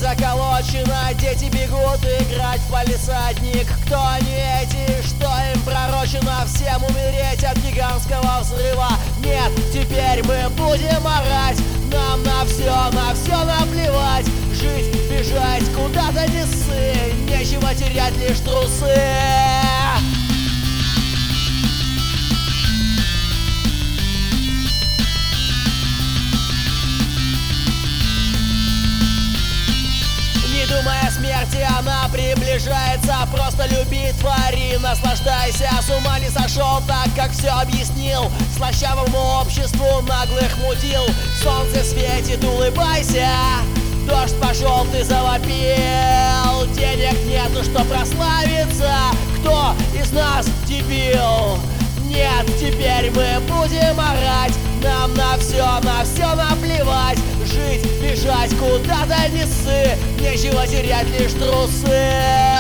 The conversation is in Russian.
заколочено, дети бегут играть в палисадник. Кто они эти, что им пророчено? Всем умереть от гигантского взрыва. Нет, теперь мы будем орать. Нам на все наплевать. Жить, бежать, куда-то не ссы. Нечего терять, лишь трусы. Не думая о смерти, она приближается. Просто люби, твори, наслаждайся. С ума не сошел, так как все объяснил слащавому обществу наглых мудил. Солнце светит, улыбайся. Дождь пошел, ты завопил. Денег нету, что прославиться. Кто из нас дебил? Нет, теперь мы будем орать. Нам на все наплевать. Жить, бежать, куда-то не ссы. Нечего терять, лишь трусы.